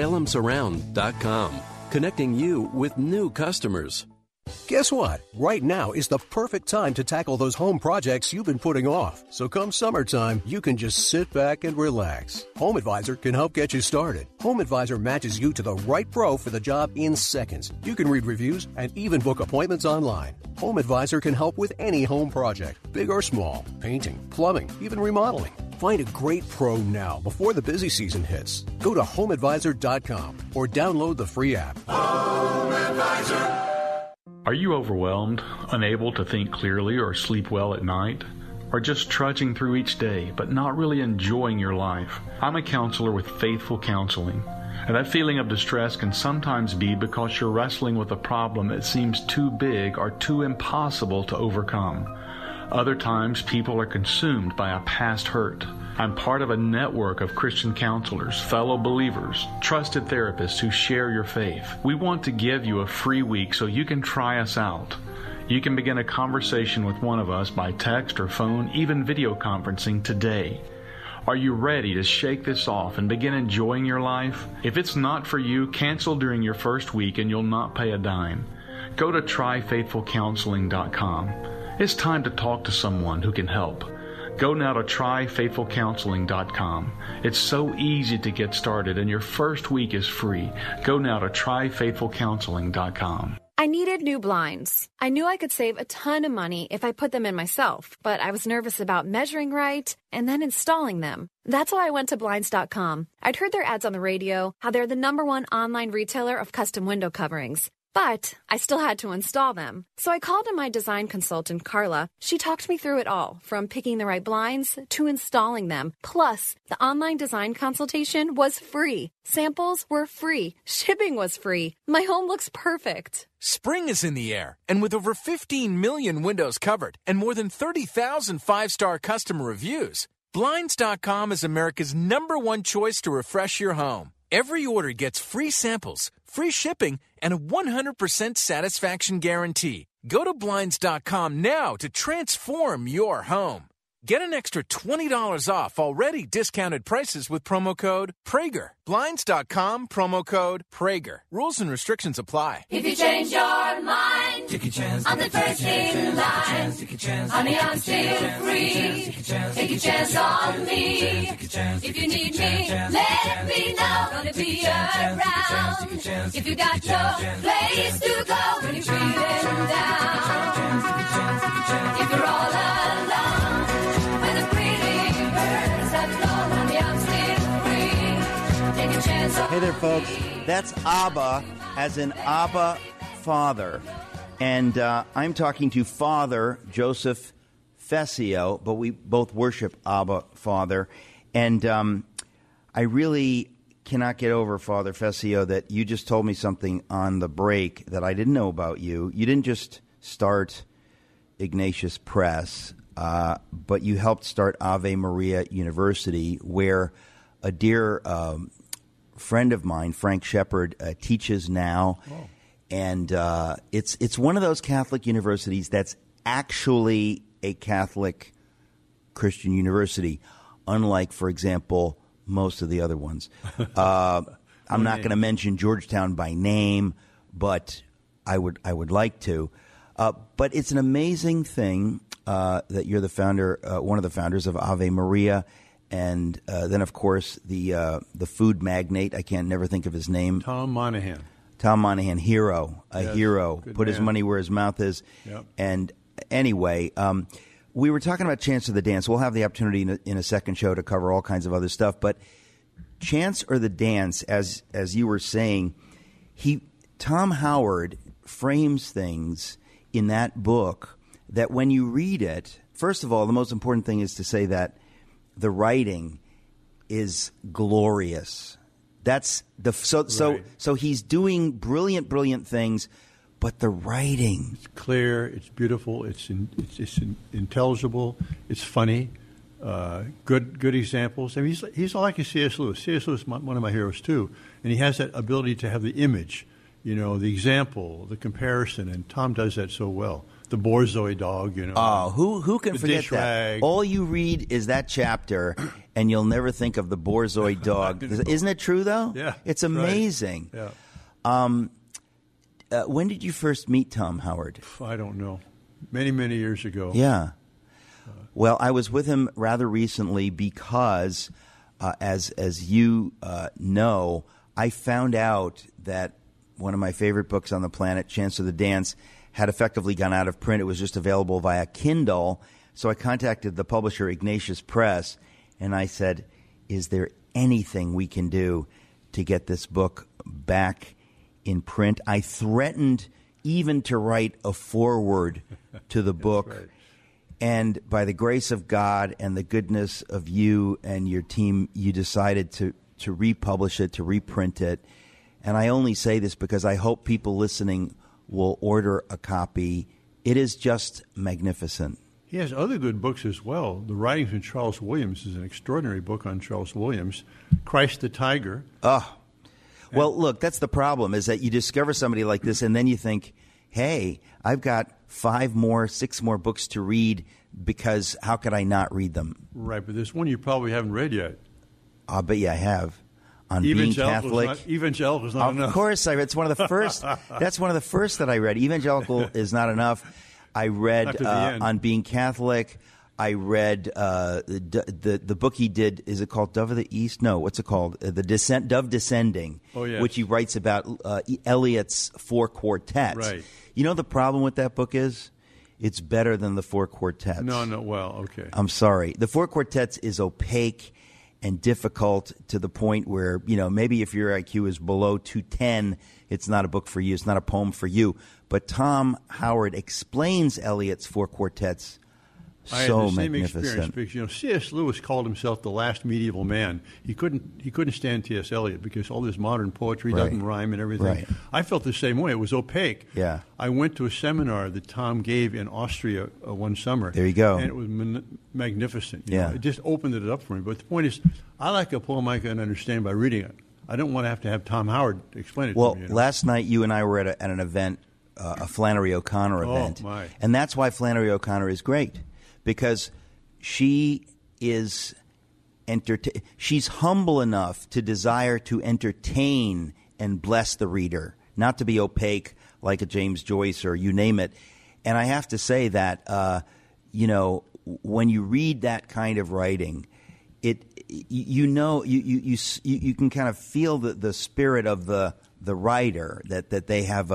salemsurround.com. Connecting you with new customers. Guess what? Right now is the perfect time to tackle those home projects you've been putting off. So come summertime, you can just sit back and relax. Home Advisor can help get you started. Home Advisor matches you to the right pro for the job in seconds. You can read reviews and even book appointments online. Home Advisor can help with any home project, big or small, painting, plumbing, even remodeling. Find a great pro now before the busy season hits. Go to homeadvisor.com or download the free app. Home Advisor. Are you overwhelmed, unable to think clearly or sleep well at night? Or just trudging through each day, but not really enjoying your life? I'm a counselor with Faithful Counseling, and that feeling of distress can sometimes be because you're wrestling with a problem that seems too big or too impossible to overcome. Other times, people are consumed by a past hurt. I'm part of a network of Christian counselors, fellow believers, trusted therapists who share your faith. We want to give you a free week so you can try us out. You can begin a conversation with one of us by text or phone, even video conferencing today. Are you ready to shake this off and begin enjoying your life? If it's not for you, cancel during your first week and you'll not pay a dime. Go to tryfaithfulcounseling.com. It's time to talk to someone who can help. Go now to tryfaithfulcounseling.com. It's so easy to get started, and your first week is free. Go now to tryfaithfulcounseling.com. I needed new blinds. I knew I could save a ton of money if I put them in myself, but I was nervous about measuring right and then installing them. That's why I went to Blinds.com. I'd heard their ads on the radio, how they're the #1 online retailer of custom window coverings. But I still had to install them. So I called in my design consultant, Carla. She talked me through it all, from picking the right blinds to installing them. Plus, the online design consultation was free. Samples were free. Shipping was free. My home looks perfect. Spring is in the air, and with over 15 million windows covered and more than 30,000 five-star customer reviews, Blinds.com is America's #1 choice to refresh your home. Every order gets free samples, free shipping, and a 100% satisfaction guarantee. Go to Blinds.com now to transform your home. Get an extra $20 off already discounted prices with promo code Prager. Blinds.com, promo code Prager. Rules and restrictions apply. If you change your mind, take a chance. I'm the first in line. Honey, I'm still free. Take a chance on me. If you need me, let me know. Gonna be around. If you got no place to go when you're feeling down. If you're all alone, when the pretty birds have flown, honey, I'm still free. Take a chance on Hey there, folks. That's Abba, as in Abba Father. And I'm talking to Father Joseph Fessio, but we both worship Abba Father. And I really cannot get over, Father Fessio, that you just told me something on the break that I didn't know about you. You didn't just start Ignatius Press, but you helped start Ave Maria University, where a dear friend of mine, Frank Shepard, teaches now. Oh. And it's one of those Catholic universities that's actually a Catholic Christian university, unlike, for example, most of the other ones. I'm not going to mention Georgetown by name, but I would like to. But it's an amazing thing that you're the founder, one of the founders of Ave Maria, and then of course the food magnate. I can't never think of his name. Tom Monahan. Tom Monahan, hero, Yes, hero. good Put his man. money where his mouth is. Yep. And anyway, we were talking about Chance of the Dance. We'll have the opportunity in a second show to cover all kinds of other stuff. But Chance or the Dance, as you were saying, Tom Howard frames things in that book that when you read it, first of all, the most important thing is to say that the writing is glorious. That's so he's doing brilliant things, but the writing, It's clear, it's beautiful, it's intelligible, it's funny, good examples. I mean, he's like a C.S. Lewis. C.S. Lewis is one of my heroes too, and he has that ability to have the image, the example, the comparison, and Tom does that so well. The Borzoi dog, Oh, who can the forget dish that? rag. All you read is that chapter, and you'll never think of the Borzoi dog. Isn't it true, though? Yeah, it's right. amazing. Yeah. When did you first meet Tom Howard? I don't know. Many years ago. Yeah. Well, I was with him rather recently because, as you know, I found out that one of my favorite books on the planet, Chance of the Dance, had effectively gone out of print. It was just available via Kindle. So I contacted the publisher, Ignatius Press, and I said, is there anything we can do to get this book back in print? I threatened even to write a foreword to the book. Right. And by the grace of God and the goodness of you and your team, you decided to republish it, to reprint it. And I only say this because I hope people listening will order a copy. It is just magnificent. He has other good books as well. The Writings of Charles Williams is an extraordinary book on Charles Williams. Christ the Tiger. Oh, well, look, that's the problem, is that you discover somebody like this and then you think, hey, I've got 6 more books to read, because how could I not read them? Right, but there's one you probably haven't read yet. I'll bet you I have. On being Catholic. Evangelical is not enough. Of course, it's one of the first. That's one of the first that I read. Evangelical is not enough. I read on being Catholic. I read the book he did. Is it called Dove of the East? No, what's it called? Dove Descending. Oh, yes. Which he writes about Eliot's 4 quartets. Right. You know the problem with that book is? It's better than the 4 quartets. No, well, okay. I'm sorry. The 4 quartets is opaque, and difficult to the point where, maybe if your IQ is below 210, it's not a book for you. It's not a poem for you. But Tom Howard explains Eliot's four quartets I had the same experience because C.S. Lewis called himself the last medieval man. He couldn't stand T.S. Eliot because all this modern poetry doesn't rhyme and everything. Right. I felt the same way. It was opaque. Yeah. I went to a seminar that Tom gave in Austria one summer. There you go. And it was magnificent. Yeah. It just opened it up for me. But the point is, I like a poem I can understand by reading it. I don't want to have Tom Howard explain it to me. Well, last night you and I were at an event, a Flannery O'Connor event. Oh, my. And that's why Flannery O'Connor is great. Because she is she's humble enough to desire to entertain and bless the reader, not to be opaque like a James Joyce or you name it. And I have to say that, when you read that kind of writing, you can kind of feel the spirit of the writer, that they have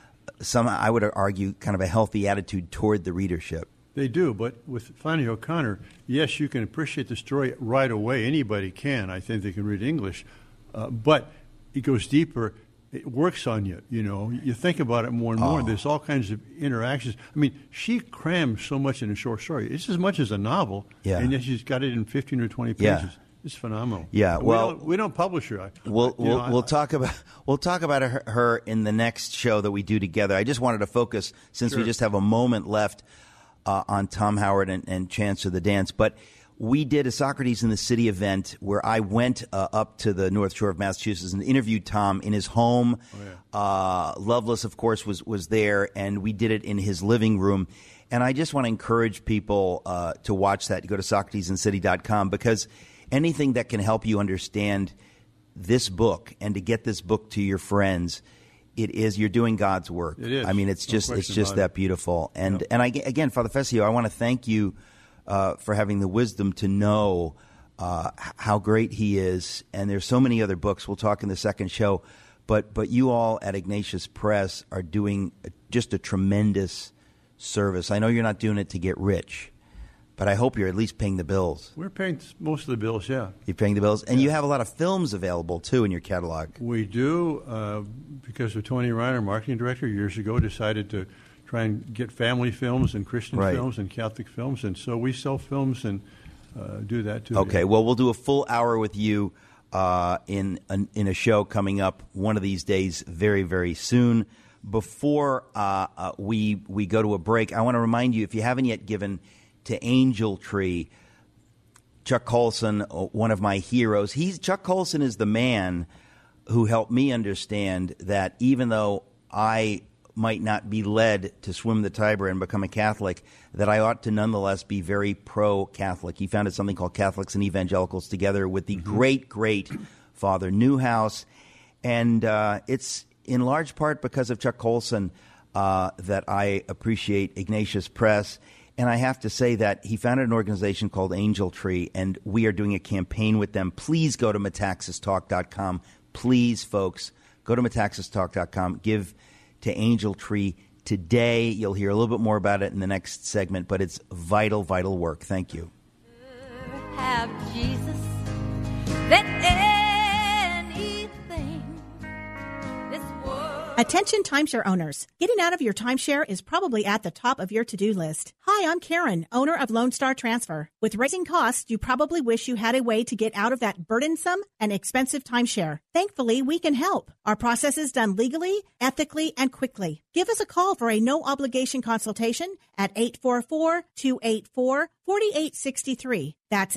I would argue, kind of a healthy attitude toward the readership. They do, but with Flannery O'Connor, yes, you can appreciate the story right away. Anybody can. I think they can read English. But it goes deeper. It works on you, You think about it more and more. There's all kinds of interactions. I mean, she crams so much in a short story. It's as much as a novel, and yet she's got it in 15 or 20 pages. Yeah. It's phenomenal. Yeah, well, we don't publish her. We'll talk about her in the next show that we do together. I just wanted to focus, since we just have a moment left, on Tom Howard and Chance of the Dance. But we did a Socrates in the City event where I went up to the North Shore of Massachusetts and interviewed Tom in his home. Loveless, of course, was there, and we did it in his living room. And I just want to encourage people to watch that. Go to SocratesInCity.com, because anything that can help you understand this book and to get this book to your friends, you're doing God's work. It is. I mean, it's just that beautiful. And again, Father Fessio, I want to thank you for having the wisdom to know how great he is. And there's so many other books. We'll talk in the second show. But you all at Ignatius Press are doing just a tremendous service. I know you're not doing it to get rich, but I hope you're at least paying the bills. We're paying most of the bills, yeah. You're paying the bills. And you have a lot of films available, too, in your catalog. We do, because of Tony Reiner, marketing director, years ago, decided to try and get family films and Christian films and Catholic films. And so we sell films and do that, too. Okay, well, we'll do a full hour with you in a show coming up one of these days very, very soon. Before we go to a break, I want to remind you, if you haven't yet given to Angel Tree, Chuck Colson, one of my heroes. Chuck Colson is the man who helped me understand that even though I might not be led to swim the Tiber and become a Catholic, that I ought to nonetheless be very pro-Catholic. He founded something called Catholics and Evangelicals Together with the great Father Newhouse. And it's in large part because of Chuck Colson that I appreciate Ignatius Press. And I have to say that he founded an organization called Angel Tree, and we are doing a campaign with them. Please go to Metaxastalk.com. Please, folks, go to Metaxastalk.com. Give to Angel Tree today. You'll hear a little bit more about it in the next segment, but it's vital, vital work. Thank you. Have Jesus than anything this world. Attention timeshare owners. Getting out of your timeshare is probably at the top of your to-do list. Hi, I'm Karen, owner of Lone Star Transfer. With raising costs, you probably wish you had a way to get out of that burdensome and expensive timeshare. Thankfully, we can help. Our process is done legally, ethically, and quickly. Give us a call for a no-obligation consultation at 844-284-4863. That's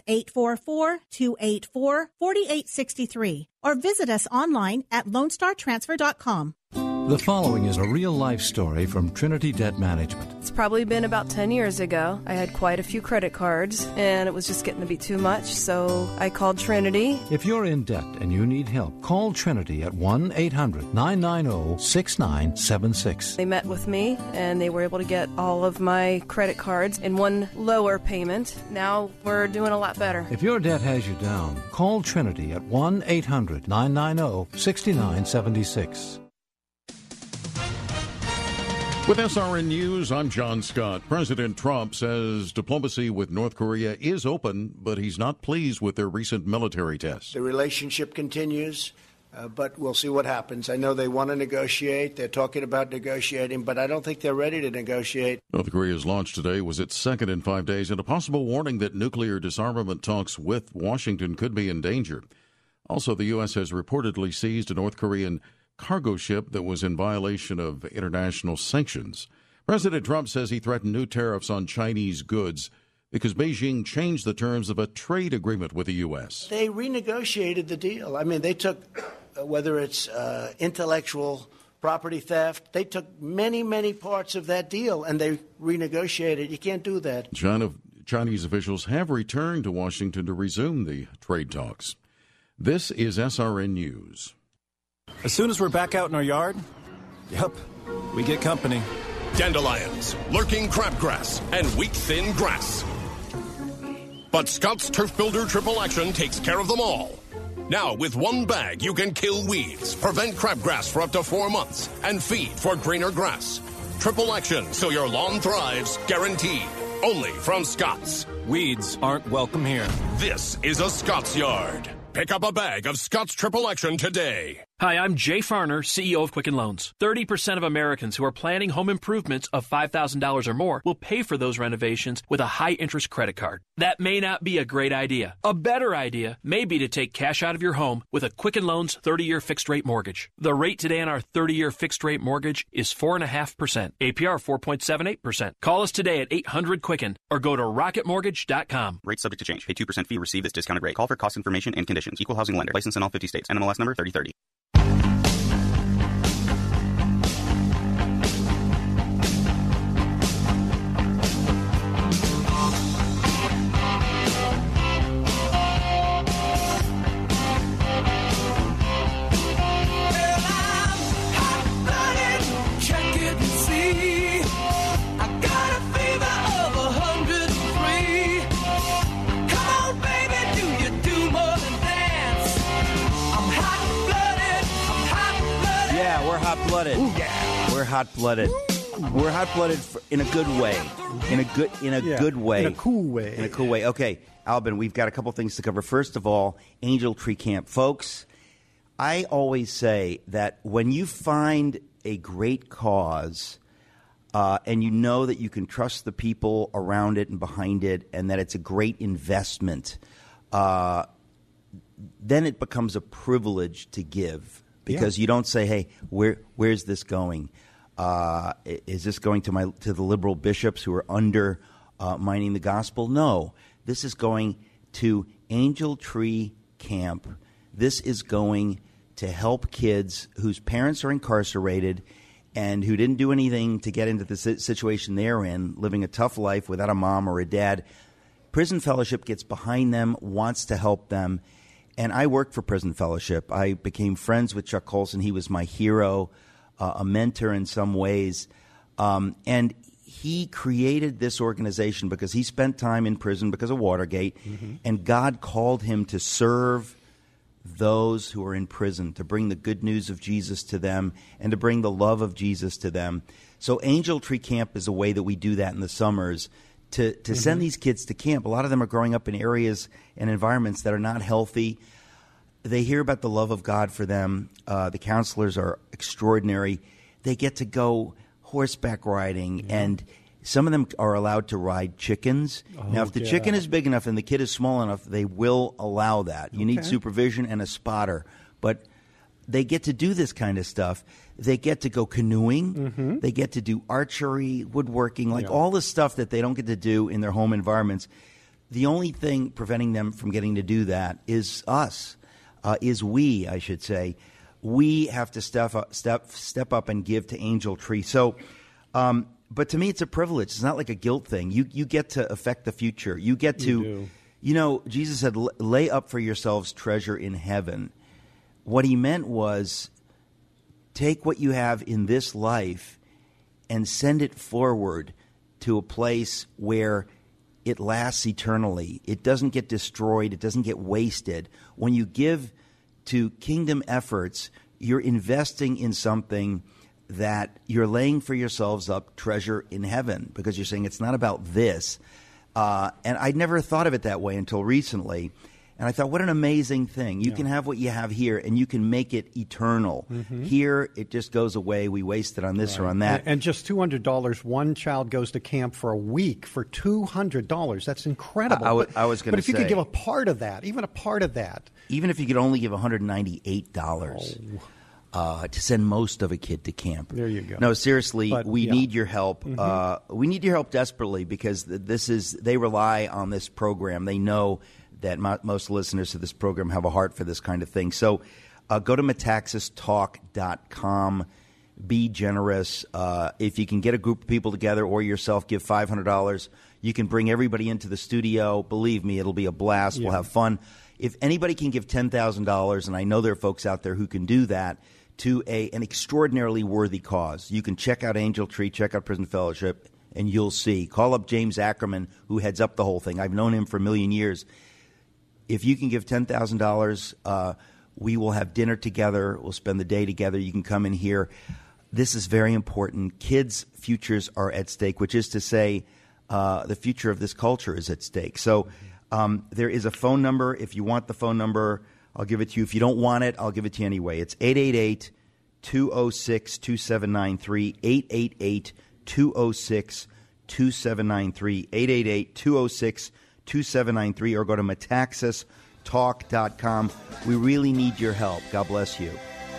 844-284-4863. Or visit us online at LoneStarTransfer.com. The following is a real-life story from Trinity Debt Management. It's probably been about 10 years ago. I had quite a few credit cards, and it was just getting to be too much, so I called Trinity. If you're in debt and you need help, call Trinity at 1-800-990-6976. They met with me, and they were able to get all of my credit cards in one lower payment. Now we're doing a lot better. If your debt has you down, call Trinity at 1-800-990-6976. With SRN News, I'm John Scott. President Trump says diplomacy with North Korea is open, but he's not pleased with their recent military tests. The relationship continues, but we'll see what happens. I know they want to negotiate. They're talking about negotiating, but I don't think they're ready to negotiate. North Korea's launch today was its second in 5 days, and a possible warning that nuclear disarmament talks with Washington could be in danger. Also, the U.S. has reportedly seized a North Korean cargo ship that was in violation of international sanctions. President Trump says he threatened new tariffs on Chinese goods because Beijing changed the terms of a trade agreement with the U.S. They renegotiated the deal. I mean, they took, whether it's intellectual property theft, they took many, many parts of that deal and they renegotiated. You can't do that. Chinese officials have returned to Washington to resume the trade talks. This is SRN News. As soon as we're back out in our yard, we get company. Dandelions, lurking crabgrass, and weak-thin grass. But Scott's Turf Builder Triple Action takes care of them all. Now, with one bag, you can kill weeds, prevent crabgrass for up to 4 months, and feed for greener grass. Triple Action, so your lawn thrives, guaranteed. Only from Scott's. Weeds aren't welcome here. This is a Scott's Yard. Pick up a bag of Scott's Triple Action today. Hi, I'm Jay Farner, CEO of Quicken Loans. 30% of Americans who are planning home improvements of $5,000 or more will pay for those renovations with a high-interest credit card. That may not be a great idea. A better idea may be to take cash out of your home with a Quicken Loans 30-year fixed-rate mortgage. The rate today on our 30-year fixed-rate mortgage is 4.5%. APR 4.78%. Call us today at 800-QUICKEN or go to rocketmortgage.com. Rate subject to change. Pay 2% fee. Receive this discounted rate. Call for cost information and conditions. Equal housing lender. License in all 50 states. NMLS number 3030. Hot-blooded. Ooh, yeah. We're hot-blooded. We're hot-blooded in a good way. In a good way. In a cool way. In a cool way. Okay, Albin, we've got a couple things to cover. First of all, Angel Tree Camp. Folks, I always say that when you find a great cause and you know that you can trust the people around it and behind it and that it's a great investment, then it becomes a privilege to give. Because you don't say, "Hey, where's this going? Is this going to the liberal bishops who are undermining the gospel?" No, this is going to Angel Tree Camp. This is going to help kids whose parents are incarcerated and who didn't do anything to get into the situation they're in, living a tough life without a mom or a dad. Prison Fellowship gets behind them, wants to help them. And I worked for Prison Fellowship. I became friends with Chuck Colson. He was my hero, a mentor in some ways. And he created this organization because he spent time in prison because of Watergate. Mm-hmm. And God called him to serve those who are in prison, to bring the good news of Jesus to them and to bring the love of Jesus to them. So Angel Tree Camp is a way that we do that in the summers. To send these kids to camp. A lot of them are growing up in areas and environments that are not healthy. They hear about the love of God for them. The counselors are extraordinary. They get to go horseback riding, and some of them are allowed to ride chickens. Now, if the chicken is big enough and the kid is small enough, they will allow that. You need supervision and a spotter. But they get to do this kind of stuff. They get to go canoeing. Mm-hmm. They get to do archery, woodworking, all the stuff that they don't get to do in their home environments. The only thing preventing them from getting to do that is us, we, I should say. We have to step up and give to Angel Tree. So, but to me, it's a privilege. It's not like a guilt thing. You get to affect the future. You get to, Jesus said, lay up for yourselves treasure in heaven. What he meant was take what you have in this life and send it forward to a place where it lasts eternally. It doesn't get destroyed. It doesn't get wasted. When you give to kingdom efforts, you're investing in something that you're laying for yourselves up treasure in heaven, because you're saying it's not about this. And I'd never thought of it that way until recently. And I thought, what an amazing thing. You can have what you have here, and you can make it eternal. Mm-hmm. Here, it just goes away. We waste it on this or on that. And just $200, one child goes to camp for a week for $200. That's incredible. I was going to say. But if you could give a part of that, even a part of that. Even if you could only give $198 to send most of a kid to camp. There you go. No, seriously, we need your help. Mm-hmm. We need your help desperately, because they rely on this program. They know that most listeners to this program have a heart for this kind of thing. So go to metaxastalk.com. Be generous. If you can get a group of people together or yourself, give $500. You can bring everybody into the studio. Believe me, it'll be a blast. Yeah. We'll have fun. If anybody can give $10,000, and I know there are folks out there who can do that, to an extraordinarily worthy cause, you can check out Angel Tree, check out Prison Fellowship, and you'll see. Call up James Ackerman, who heads up the whole thing. I've known him for a million years. If you can give $10,000, we will have dinner together. We'll spend the day together. You can come in here. This is very important. Kids' futures are at stake, which is to say the future of this culture is at stake. So there is a phone number. If you want the phone number, I'll give it to you. If you don't want it, I'll give it to you anyway. It's 888-206-2793, 888-206-2793, 888-206-2793, or go to metaxastalk.com. We really need your help. God bless you.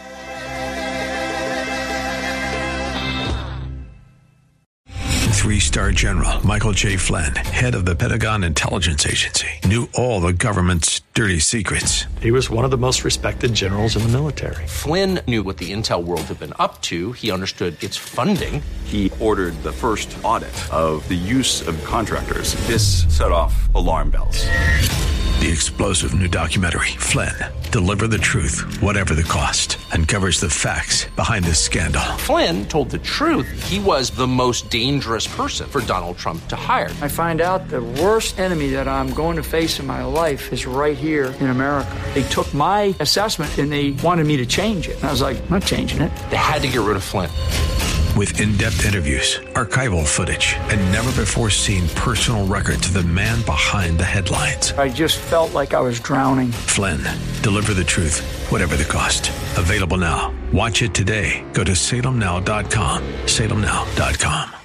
Three-star General Michael J. Flynn, head of the Pentagon Intelligence Agency, knew all the government's dirty secrets. He was one of the most respected generals in the military. Flynn knew what the intel world had been up to. He understood its funding. He ordered the first audit of the use of contractors. This set off alarm bells. The explosive new documentary, Flynn, Deliver the Truth, Whatever the Cost, uncovers the facts behind this scandal. Flynn told the truth. He was the most dangerous person for Donald Trump to hire. I find out the worst enemy that I'm going to face in my life is right here in America. They took my assessment and they wanted me to change it. And I was like, I'm not changing it. They had to get rid of Flynn. With in-depth interviews, archival footage, and never-before-seen personal records of the man behind the headlines. I just felt like I was drowning. Flynn, Deliver the Truth, Whatever the Cost. Available now. Watch it today. Go to salemnow.com. salemnow.com.